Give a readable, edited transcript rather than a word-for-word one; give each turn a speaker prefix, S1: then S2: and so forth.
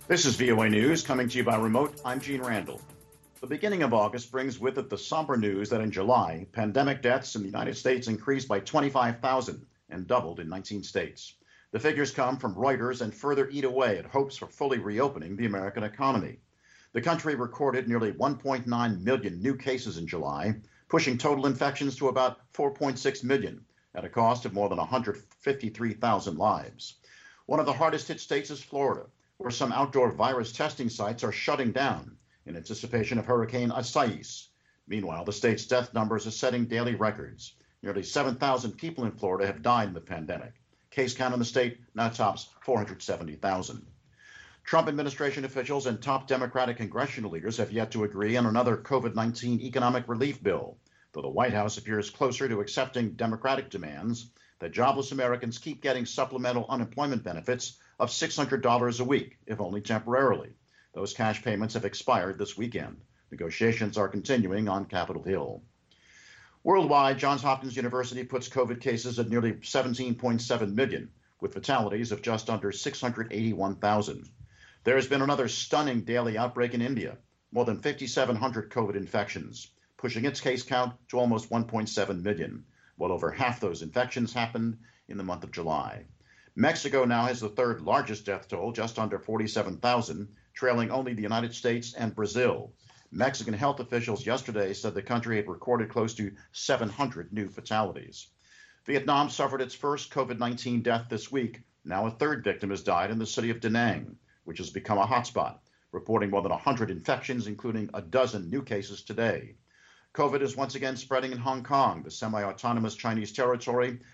S1: This is VOA News coming to you by remote. I'm Gene Randall. The beginning of August brings with it the somber news that in July, pandemic deaths in the United States increased by 25,000 and doubled in 19 states. The figures come from Reuters and further eat away at hopes for fully reopening the American economy. The country recorded nearly 1.9 million new cases in July, pushing total infections to about 4.6 million at a cost of more than 153,000 lives. One of the hardest hit states is Florida, where some outdoor virus testing sites are shutting down in anticipation of Hurricane Isaias. Meanwhile, the state's death numbers are setting daily records. Nearly 7,000 people in Florida have died in the pandemic. Case count in the state now tops 470,000. Trump administration officials and top Democratic congressional leaders have yet to agree on another COVID-19 economic relief bill, though the White House appears closer to accepting Democratic demands that jobless Americans keep getting supplemental unemployment benefits of $600 a week, if only temporarily. Those cash payments have expired this weekend. Negotiations are continuing on Capitol Hill. Worldwide, Johns Hopkins University puts COVID cases at nearly 17.7 million, with fatalities of just under 681,000. There has been another stunning daily outbreak in India, more than 5,700 COVID infections, pushing its case count to almost 1.7 million. Well over half those infections happened in the month of July. Mexico now has the third largest death toll, just under 47,000, trailing only the United States and Brazil. Mexican health officials yesterday said the country had recorded close to 700 new fatalities. Vietnam suffered its first COVID-19 death this week. Now a third victim has died in the city of Da Nang, which has become a hotspot, reporting more than 100 infections, including a dozen new cases today. COVID is once again spreading in Hong Kong, the semi-autonomous Chinese territory